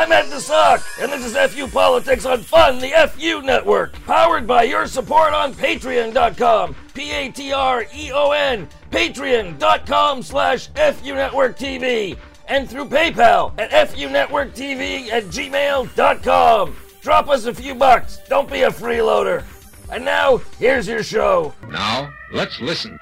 I'm Ed the Sock, and this is FU Politics on Fun, the FU Network, powered by your support on Patreon.com, Patreon, Patreon.com/FU Network TV, and through PayPal at FUNetworkTV@gmail.com. Drop us a few bucks, don't be a freeloader. And now, here's your show. Now, let's listen.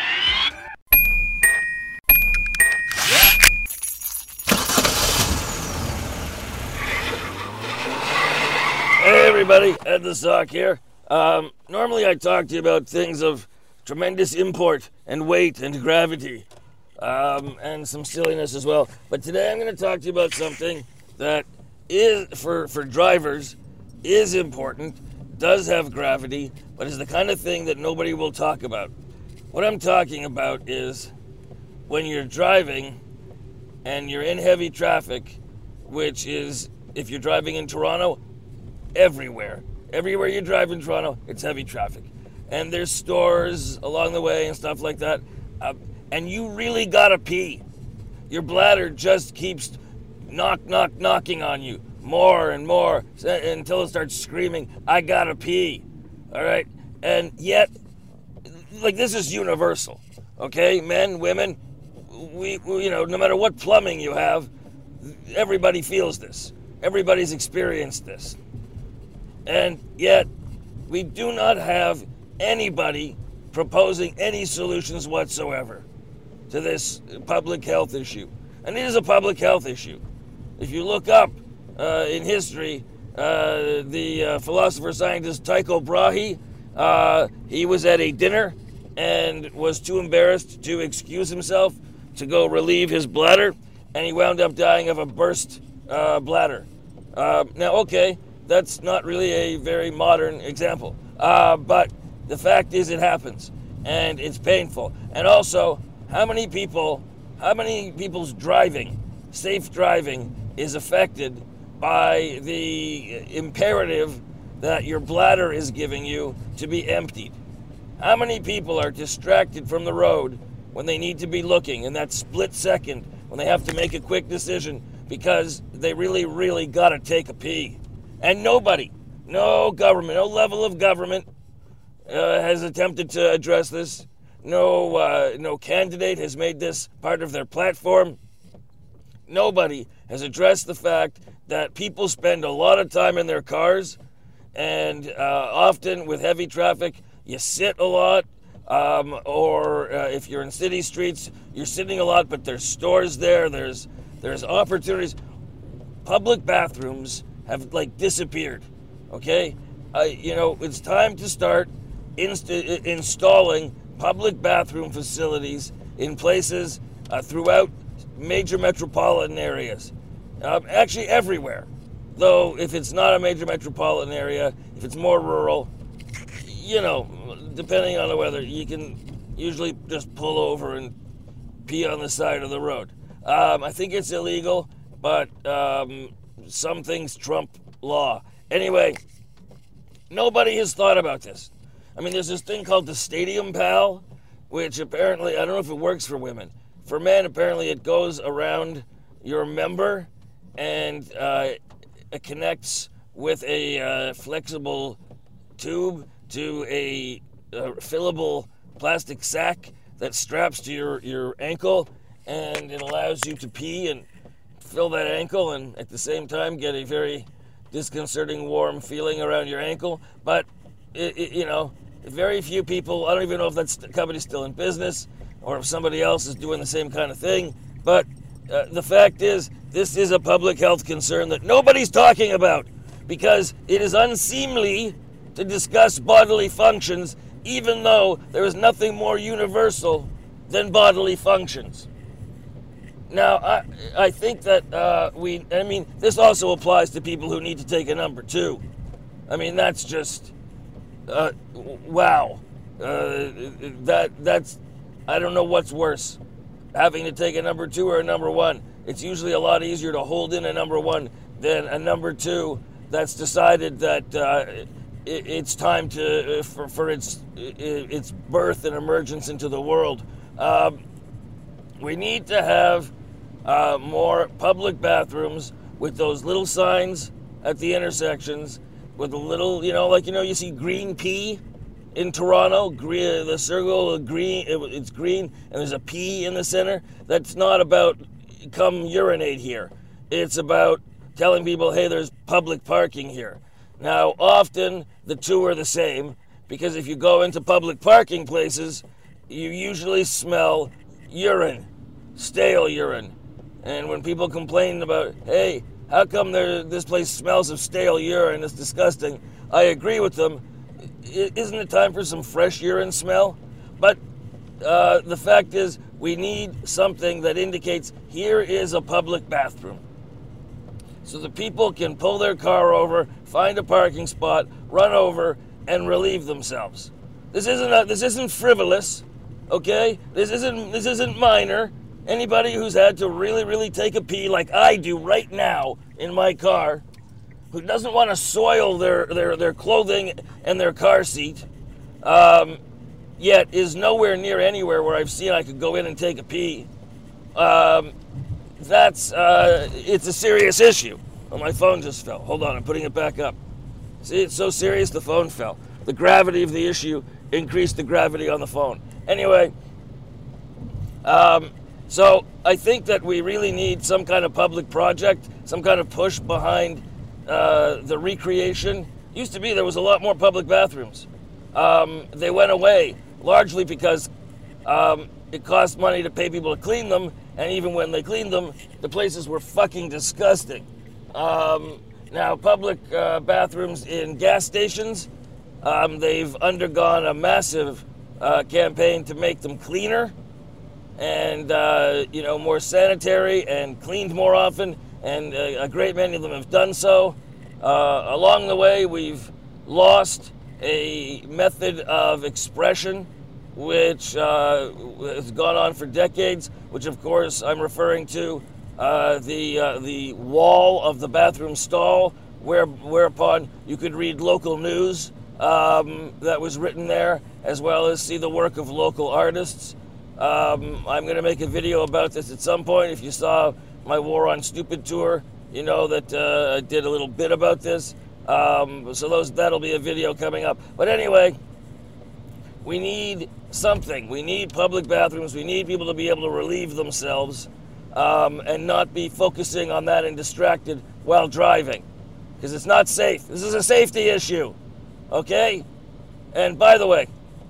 Hey everybody, Ed the Sock here. Normally I talk to you about things of tremendous import and weight and gravity, and some silliness as well. But today I'm going to talk to you about something that is, for drivers, is important, does have gravity, but is the kind of thing that nobody will talk about. What I'm talking about is when you're driving and you're in heavy traffic, which is, if you're driving in Toronto, everywhere you drive in Toronto, it's heavy traffic, and there's stores along the way and stuff like that, and you really gotta pee. Your bladder just keeps knocking on you more and more until it starts screaming, I gotta pee. All right, and yet, like, this is universal, okay? Men, women, we no matter what plumbing you have, everybody feels this. Everybody's experienced this. And yet, we do not have anybody proposing any solutions whatsoever to this public health issue. And it is a public health issue. If you look up in history, the philosopher scientist Tycho Brahe, he was at a dinner and was too embarrassed to excuse himself to go relieve his bladder, and he wound up dying of a burst bladder. Now, okay, that's not really a very modern example, but the fact is it happens, and it's painful. And also, how many people's safe driving is affected by the imperative that your bladder is giving you to be emptied? How many people are distracted from the road when they need to be looking in that split second when they have to make a quick decision because they really, really gotta take a pee? And nobody, no government, no level of government has attempted to address this. No candidate has made this part of their platform. Nobody has addressed the fact that people spend a lot of time in their cars, and often with heavy traffic, you sit a lot, or if you're in city streets, you're sitting a lot, but there's stores there, there's opportunities. Public bathrooms have, like, disappeared, okay? It's time to start installing public bathroom facilities in places throughout major metropolitan areas. Actually, everywhere. Though, if it's not a major metropolitan area, if it's more rural, depending on the weather, you can usually just pull over and pee on the side of the road. I think it's illegal, but some things trump law. Anyway, nobody has thought about this. I mean, there's this thing called the Stadium Pal, which apparently, I don't know if it works for women. For men, apparently it goes around your member and it connects with a flexible tube to a fillable plastic sack that straps to your ankle, and it allows you to pee and fill that ankle and at the same time get a very disconcerting warm feeling around your ankle. But very few people, I don't even know if that company's still in business or if somebody else is doing the same kind of thing, but the fact is, this is a public health concern that nobody's talking about, because it is unseemly to discuss bodily functions even though there is nothing more universal than bodily functions. Now, I think that this also applies to people who need to take a number 2. I mean, that's just, wow. That's, I don't know what's worse, having to take a number 2 or a number 1. It's usually a lot easier to hold in a number 1 than a number 2 that's decided that it's time to for its birth and emergence into the world. We need to have more public bathrooms with those little signs at the intersections with a little, you see green P in Toronto, the circle of green, it's green, and there's a P in the center. That's not about come urinate here. It's about telling people, hey, there's public parking here. Now, often the two are the same, because if you go into public parking places, you usually smell urine, stale urine. And when people complain about, hey, how come this place smells of stale urine, it's disgusting, I agree with them. Isn't it time for some fresh urine smell? But the fact is, we need something that indicates here is a public bathroom. So the people can pull their car over, find a parking spot, run over, and relieve themselves. This isn't frivolous, okay? This isn't minor. Anybody who's had to really, really take a pee like I do right now in my car, who doesn't want to soil their clothing and their car seat, yet is nowhere near anywhere where I've seen I could go in and take a pee, it's a serious issue. Oh, my phone just fell. Hold on, I'm putting it back up. See, it's so serious the phone fell. The gravity of the issue increased the gravity on the phone. Anyway, so I think that we really need some kind of public project, some kind of push behind the recreation. Used to be there was a lot more public bathrooms. They went away largely because it cost money to pay people to clean them, and even when they cleaned them, the places were fucking disgusting. Now, public bathrooms in gas stations, they've undergone a massive campaign to make them cleaner and more sanitary and cleaned more often, and a great many of them have done so. Along the way, we've lost a method of expression which has gone on for decades, which of course I'm referring to the wall of the bathroom stall, whereupon you could read local news that was written there, as well as see the work of local artists. I'm going to make a video about this at some point. If you saw my War on Stupid tour, you know that I did a little bit about this. So that'll be a video coming up. But anyway, we need something. We need public bathrooms. We need people to be able to relieve themselves and not be focusing on that and distracted while driving, because it's not safe. This is a safety issue, okay? And by the way,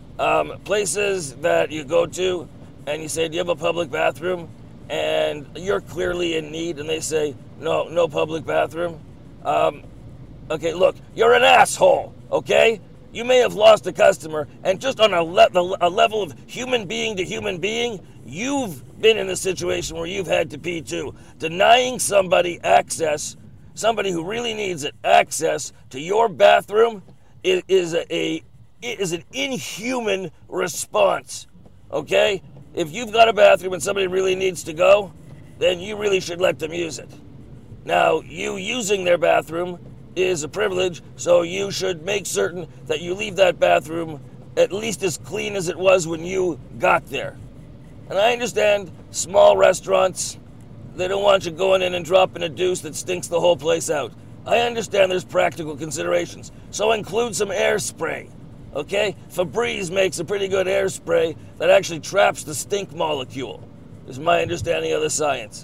places that you go to and you say, do you have a public bathroom? And you're clearly in need, and they say, no public bathroom. Okay, look, you're an asshole, okay? You may have lost a customer, and just on a level of human being to human being, you've been in a situation where you've had to pee too. Denying somebody access, somebody who really needs it, access to your bathroom is an inhuman response, okay? If you've got a bathroom and somebody really needs to go, then you really should let them use it. Now, you using their bathroom is a privilege, so you should make certain that you leave that bathroom at least as clean as it was when you got there. And I understand small restaurants, they don't want you going in and dropping a deuce that stinks the whole place out. I understand there's practical considerations, so include some air spray, okay? Febreze makes a pretty good air spray that actually traps the stink molecule, is my understanding of the science.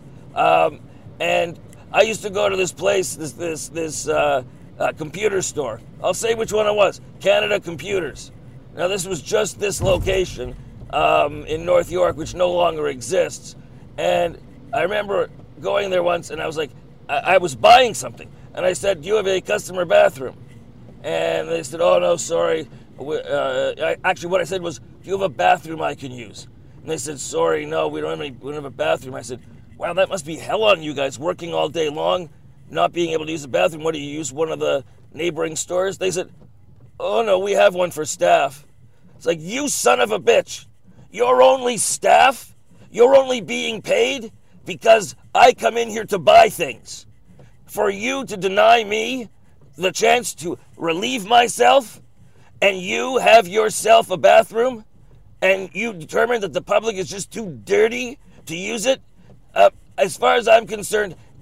And I used to go to this place, this computer store. I'll say which one it was, Canada Computers. Now, this was just this location in North York, which no longer exists. And I remember going there once, and I was like, I was buying something. And I said, do you have a customer bathroom? And they said, oh, no, sorry. Actually, what I said was, do you have a bathroom I can use? And they said, sorry, no, we don't have a bathroom. I said, wow, that must be hell on you guys, working all day long, not being able to use the bathroom. What, do you use one of the neighboring stores? They said, oh, no, we have one for staff. It's like, you son of a bitch. You're only staff? You're only being paid because I come in here to buy things. For you to deny me the chance to relieve myself, and you have yourself a bathroom, and you determine that the public is just too dirty to use it, as far as I'm concerned,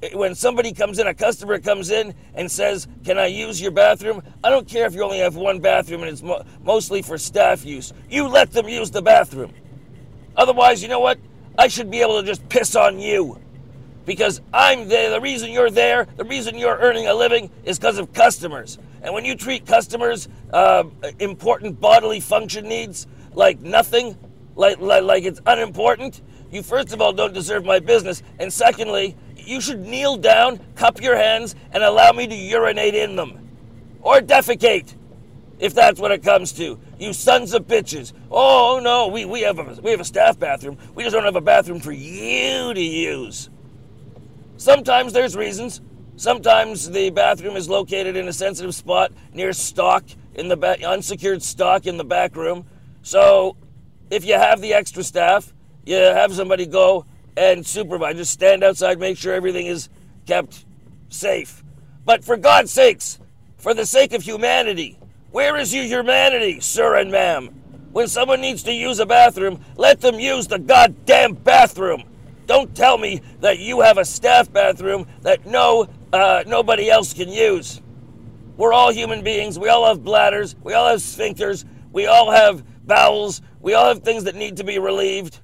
when somebody comes in, a customer comes in and says, can I use your bathroom? I don't care if you only have one bathroom and it's mostly for staff use. You let them use the bathroom. Otherwise, you know what? I should be able to just piss on you. Because I'm there, the reason you're there, the reason you're earning a living is because of customers. And when you treat customers' important bodily function needs like nothing, like it's unimportant, you first of all don't deserve my business, and secondly, you should kneel down, cup your hands, and allow me to urinate in them. Or defecate, if that's what it comes to. You sons of bitches. Oh no, we have a staff bathroom. We just don't have a bathroom for you to use. Sometimes there's reasons. Sometimes the bathroom is located in a sensitive spot near stock, in the unsecured stock in the back room. So if you have the extra staff, you have somebody go and supervise. Just stand outside, make sure everything is kept safe. But for God's sakes, for the sake of humanity, where is your humanity, sir and ma'am? When someone needs to use a bathroom, let them use the goddamn bathroom. Don't tell me that you have a staff bathroom that nobody else can use. We're all human beings. We all have bladders. We all have sphincters. We all have bowels. We all have things that need to be relieved.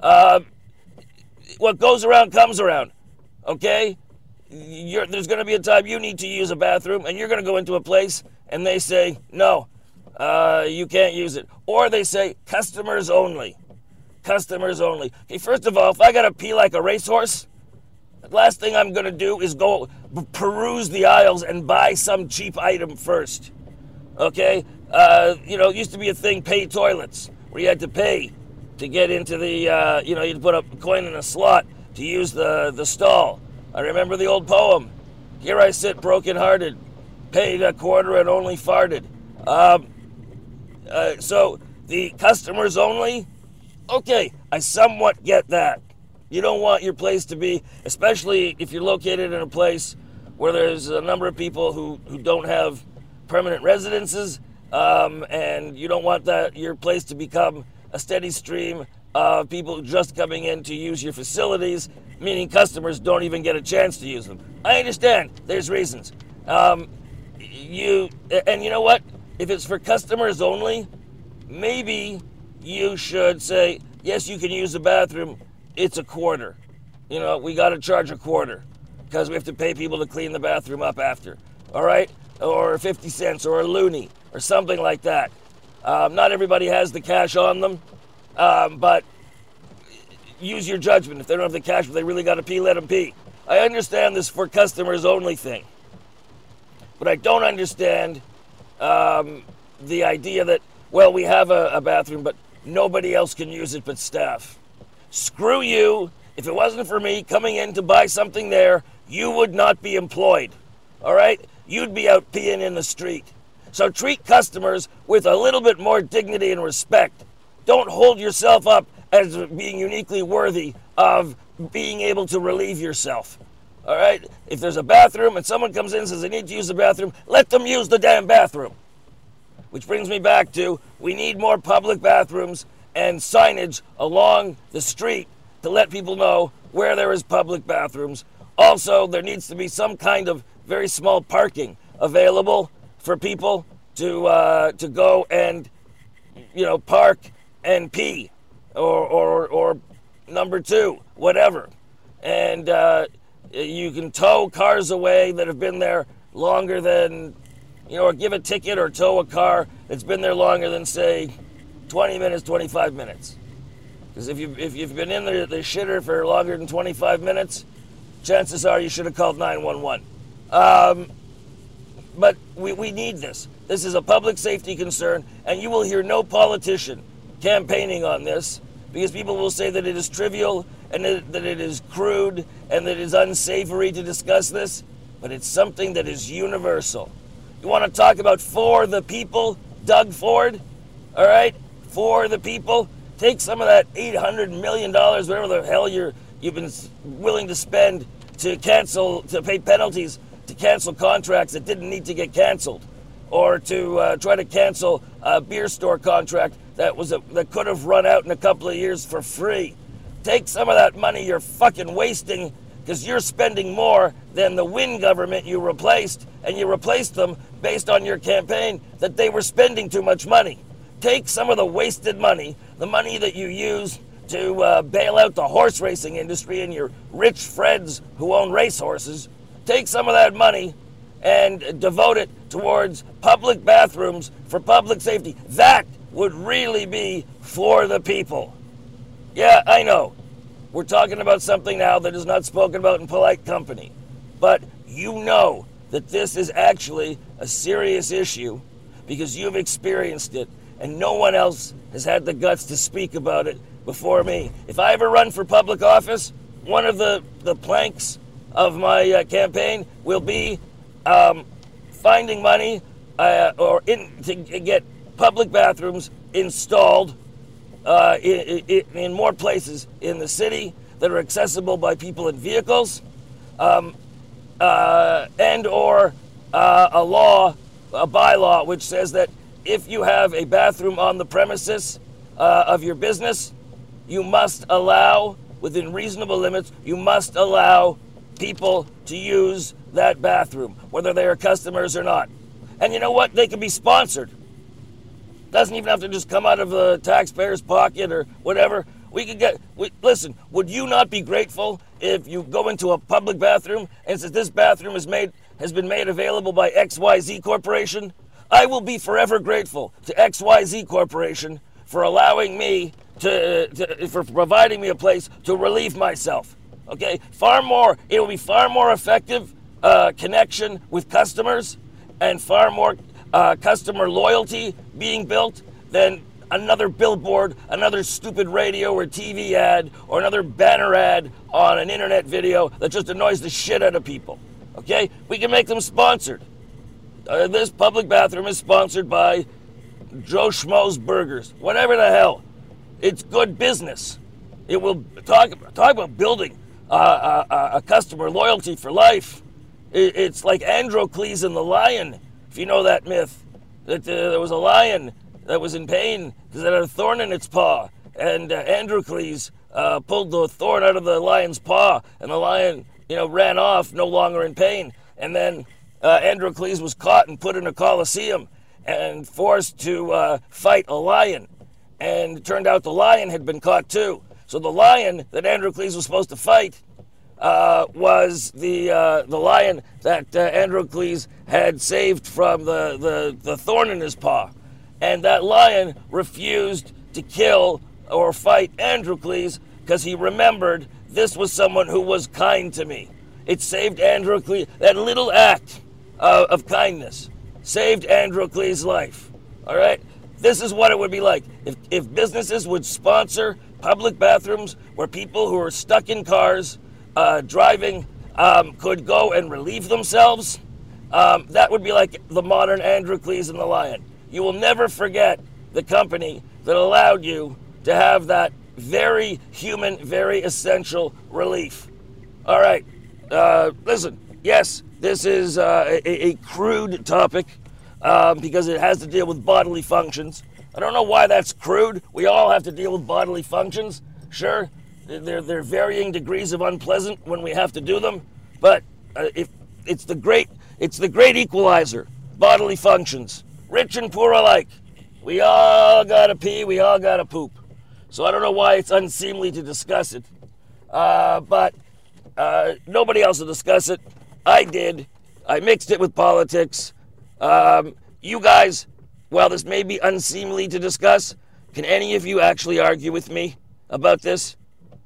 What goes around comes around, okay? There's going to be a time you need to use a bathroom, and you're going to go into a place, and they say, no, you can't use it. Or they say, customers only. Customers only. Okay, first of all, if I got to pee like a racehorse, the last thing I'm going to do is go peruse the aisles and buy some cheap item first, okay? It used to be a thing, pay toilets, where you had to pay to get into the, you'd put a coin in a slot to use the stall. I remember the old poem, here I sit broken-hearted, paid a quarter and only farted. So the customers only, okay, I somewhat get that. You don't want your place to be, especially if you're located in a place where there's a number of people who don't have permanent residences, and you don't want your place to become a steady stream of people just coming in to use your facilities, meaning customers don't even get a chance to use them. I understand. There's reasons. And you know what? If it's for customers only, maybe you should say, yes, you can use the bathroom. It's a quarter. We got to charge a quarter because we have to pay people to clean the bathroom up after. All right? Or 50 cents or a loonie or something like that. Not everybody has the cash on them, but use your judgment. If they don't have the cash, but they really got to pee, let them pee. I understand this for customers only thing, but I don't understand the idea that, well, we have a bathroom, but nobody else can use it but staff. Screw you. If it wasn't for me coming in to buy something there, you would not be employed. All right? You'd be out peeing in the street. So treat customers with a little bit more dignity and respect. Don't hold yourself up as being uniquely worthy of being able to relieve yourself. All right? If there's a bathroom and someone comes in and says they need to use the bathroom, let them use the damn bathroom. Which brings me back to, we need more public bathrooms and signage along the street to let people know where there is public bathrooms. Also, there needs to be some kind of very small parking available for people to go and, park and pee, or number two, whatever. And you can tow cars away that have been there longer than, or give a ticket or tow a car that's been there longer than, say, 20 minutes, 25 minutes. Because if you've been in the shitter for longer than 25 minutes, chances are you should have called 911. But we need this. This is a public safety concern, and you will hear no politician campaigning on this, because people will say that it is trivial and that it is crude and that it is unsavory to discuss this, but it's something that is universal. You want to talk about for the people, Doug Ford? All right? For the people? Take some of that $800 million, whatever the hell you've been willing to spend to pay penalties to cancel contracts that didn't need to get canceled, or to try to cancel a beer store contract that could have run out in a couple of years for free. Take some of that money you're fucking wasting because you're spending more than the Wynne government you replaced, and you replaced them based on your campaign that they were spending too much money. Take some of the wasted money, the money that you use to bail out the horse racing industry and your rich friends who own racehorses. Take some of that money and devote it towards public bathrooms for public safety. That would really be for the people. Yeah, I know. We're talking about something now that is not spoken about in polite company. But you know that this is actually a serious issue because you've experienced it and no one else has had the guts to speak about it before me. If I ever run for public office, one of the planks of my campaign will be finding money to get public bathrooms installed in more places in the city that are accessible by people in vehicles, and or a bylaw which says that if you have a bathroom on the premises of your business, you must allow, within reasonable limits, you must allow people to use that bathroom, whether they are customers or not. And you know what? They can be sponsored. Doesn't even have to just come out of the taxpayer's pocket or whatever. Listen, would you not be grateful if you go into a public bathroom and says this bathroom has been made available by XYZ Corporation? I will be forever grateful to XYZ Corporation for allowing me for providing me a place to relieve myself. Okay, it will be far more effective connection with customers and far more customer loyalty being built than another billboard, another stupid radio or TV ad, or another banner ad on an internet video that just annoys the shit out of people. Okay, we can make them sponsored. This public bathroom is sponsored by Joe Schmo's Burgers, whatever the hell. It's good business. It will talk about building a customer loyalty for life. It's like Androcles and the lion, if you know that myth, that there was a lion that was in pain because it had a thorn in its paw, and Androcles pulled the thorn out of the lion's paw, and the lion, ran off, no longer in pain. And then Androcles was caught and put in a coliseum and forced to fight a lion. And it turned out the lion had been caught too. So the lion that Androcles was supposed to fight was the lion that Androcles had saved from the thorn in his paw. And that lion refused to kill or fight Androcles because he remembered this was someone who was kind to me. It saved Androcles. That little act of kindness saved Androcles' life. All right? This is what it would be like if businesses would sponsor public bathrooms where people who are stuck in cars driving could go and relieve themselves. That would be like the modern Androcles and the lion. You will never forget the company that allowed you to have that very human, very essential relief. All right. Listen, yes, this is a crude topic because it has to deal with bodily functions. I don't know why that's crude. We all have to deal with bodily functions. Sure, they're varying degrees of unpleasant when we have to do them, but if it's the great equalizer, bodily functions, rich and poor alike. We all gotta pee, we all gotta poop. So I don't know why it's unseemly to discuss it, but nobody else will discuss it. I did. I mixed it with politics. You guys, while this may be unseemly to discuss, can any of you actually argue with me about this?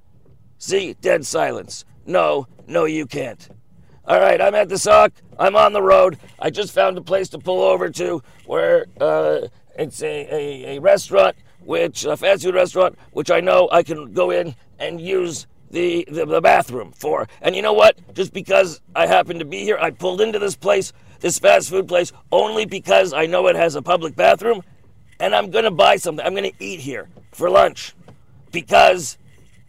See, dead silence. No, you can't. All right, I'm at the Sock. I'm on the road. I just found a place to pull over to where it's a restaurant, a fast food restaurant, which I know I can go in and use the bathroom for. And you know what? Just because I happen to be here, I pulled into this place, this fast food place, only because I know it has a public bathroom, and I'm going to buy something. I'm going to eat here for lunch because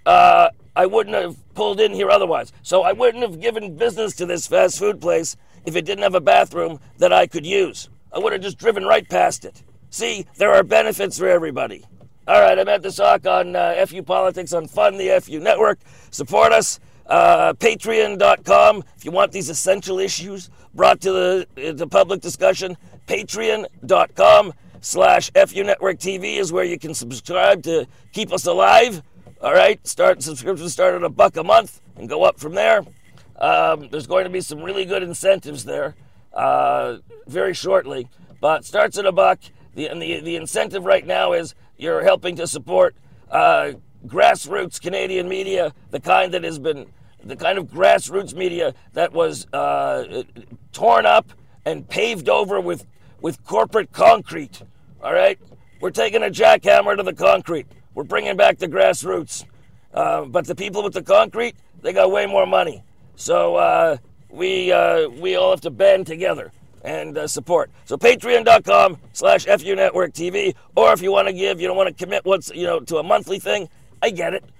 I wouldn't have pulled in here otherwise. So I wouldn't have given business to this fast food place if it didn't have a bathroom that I could use. I would have just driven right past it. See, there are benefits for everybody. All right, I'm at the Sock on FU Politics on Fun, the FU Network. Support us. Patreon.com, if you want these essential issues brought to the public discussion. Patreon.com/FU Network TV is where you can subscribe to keep us alive. All right, subscriptions start at $1 a month and go up from there. There's going to be some really good incentives there very shortly, but starts at $1. The incentive right now is you're helping to support grassroots Canadian media, the kind of grassroots media that was torn up and paved over with corporate concrete. All right, we're taking a jackhammer to the concrete. We're bringing back the grassroots, but the people with the concrete, they got way more money. So we all have to band together and support. So patreon.com/FU Network TV, or if you want to give, you don't want to commit to a monthly thing, I get it.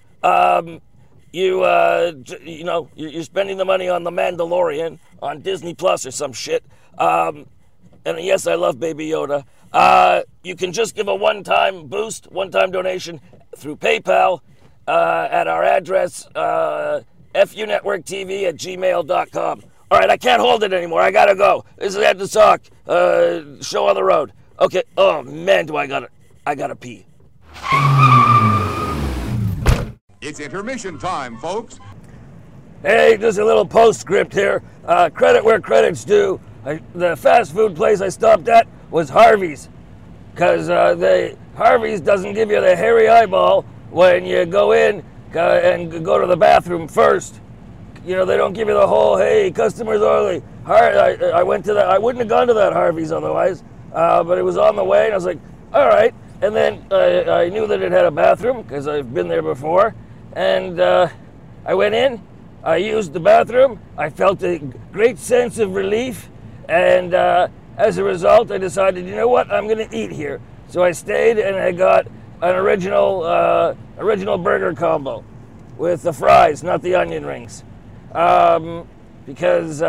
You're spending the money on The Mandalorian on Disney Plus or some shit. And yes, I love Baby Yoda. You can just give a one-time donation through PayPal at our address, funetworktv@gmail.com. All right, I can't hold it anymore. I gotta go. This is Ed the Sock, show on the road. Okay. Oh man, I gotta pee. It's intermission time, folks. Hey, just a little postscript here. Credit where credit's due. The fast food place I stopped at was Harvey's, because Harvey's doesn't give you the hairy eyeball when you go in and go to the bathroom first. They don't give you the whole, hey, customers only. I went to that. I wouldn't have gone to that Harvey's otherwise, but it was on the way, and I was like, all right. And then I knew that it had a bathroom because I've been there before, and I went in. I used the bathroom. I felt a great sense of relief, and as a result, I decided, you know what, I'm going to eat here. So I stayed, and I got an original burger combo with the fries, not the onion rings. Because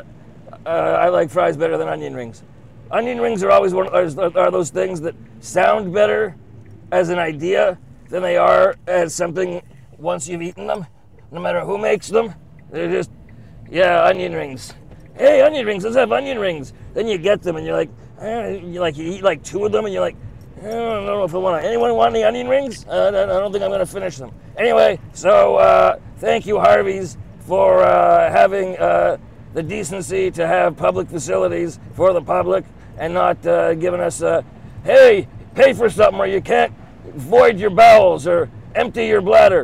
I like fries better than onion rings. Onion rings are always are those things that sound better as an idea than they are as something once you've eaten them. No matter who makes them, they're just, onion rings. Hey, onion rings, let's have onion rings. Then you get them and you're like, you eat like 2 of them and you're like, I don't know if I want to. Anyone want any onion rings? I don't think I'm going to finish them. Anyway, so thank you, Harvey's, for having the decency to have public facilities for the public and not giving us hey, pay for something or you can't void your bowels or empty your bladder.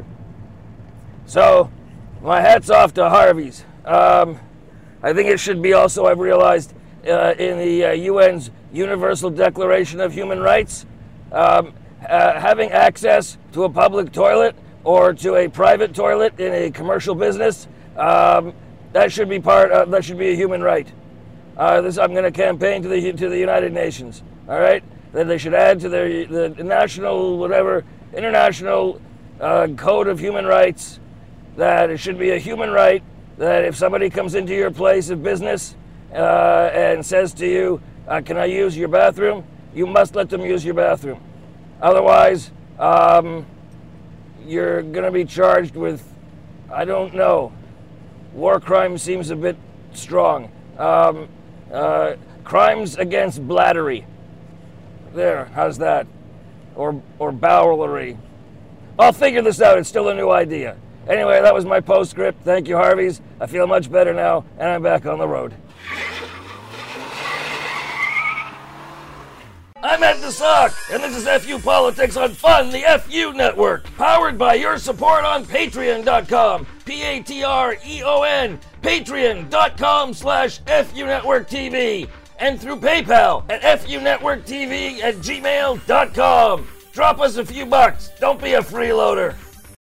So my hat's off to Harvey's. I think it should be also, I've realized, in the UN's Universal Declaration of Human Rights, having access to a public toilet or to a private toilet in a commercial business, that should be that should be a human right. I'm going to campaign to the United Nations. All right, that they should add to the national international code of human rights that it should be a human right that if somebody comes into your place of business and says to you, "Can I use your bathroom?" you must let them use your bathroom. Otherwise, you're going to be charged with, I don't know, war crime seems a bit strong. Crimes against bladdery. There, how's that? Or bowlery. I'll figure this out. It's still a new idea. Anyway, that was my postscript. Thank you, Harvey's. I feel much better now, and I'm back on the road. I'm Ed the Sock, and this is FU Politics on Fun, the FU Network, powered by your support on Patreon.com, Patreon, Patreon.com/FU Network TV, and through PayPal at FUNetworkTV@gmail.com. Drop us a few bucks. Don't be a freeloader.